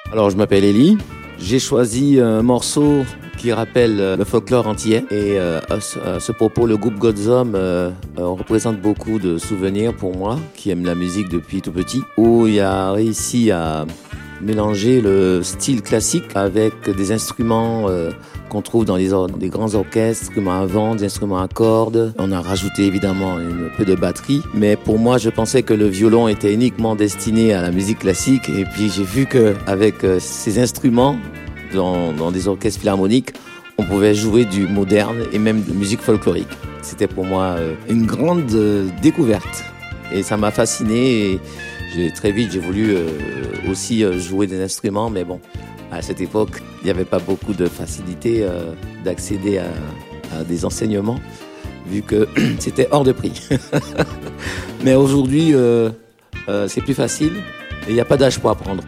Alors, je m'appelle Elie. J'ai choisi un morceau qui rappelle le folklore antillais. Et à ce propos, le groupe Godzom représente beaucoup de souvenirs pour moi, qui aime la musique depuis tout petit, où il a réussi à mélanger le style classique avec des instruments qu'on trouve dans des grands orchestres, instruments à vent, des instruments à cordes. On a rajouté évidemment un peu de batterie, mais pour moi, je pensais que le violon était uniquement destiné à la musique classique, et puis j'ai vu qu'avec ces instruments, dans des orchestres philharmoniques, on pouvait jouer du moderne et même de musique folklorique. C'était pour moi une grande découverte, et ça m'a fasciné. Et très vite, j'ai voulu aussi jouer des instruments, mais bon, à cette époque, il n'y avait pas beaucoup de facilité d'accéder à des enseignements, vu que c'était hors de prix. Mais aujourd'hui, c'est plus facile et il n'y a pas d'âge pour apprendre.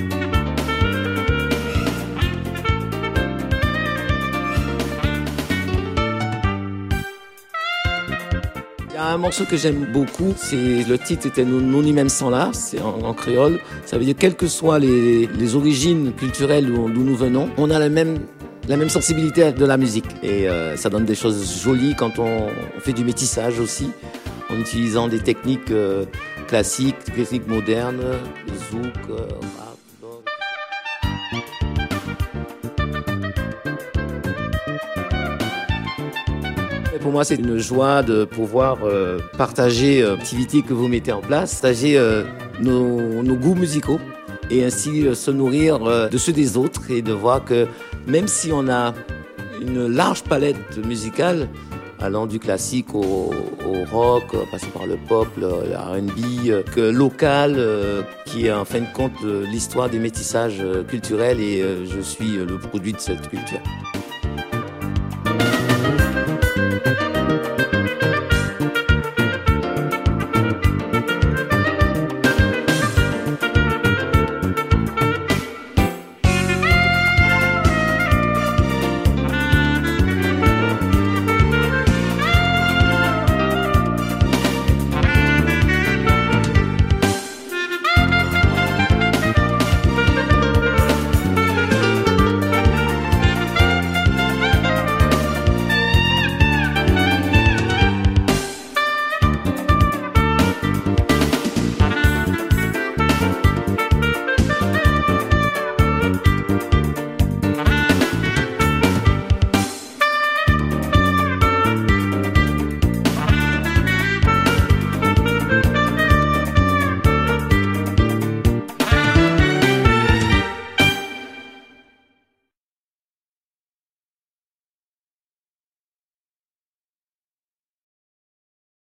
Il y a un morceau que j'aime beaucoup, le titre était Non y même sans là, c'est en créole. Ça veut dire quelles que soient les origines culturelles d'où nous venons, on a la même sensibilité de la musique. Et ça donne des choses jolies quand on fait du métissage aussi, en utilisant des techniques classiques, des techniques modernes, zouk, rap. Pour moi, c'est une joie de pouvoir partager l'activité que vous mettez en place, partager nos goûts musicaux et ainsi se nourrir de ceux des autres, et de voir que même si on a une large palette musicale, allant du classique au rock, passant par le pop, le R&B, que local, qui est en fin de compte l'histoire des métissages culturels, et je suis le produit de cette culture.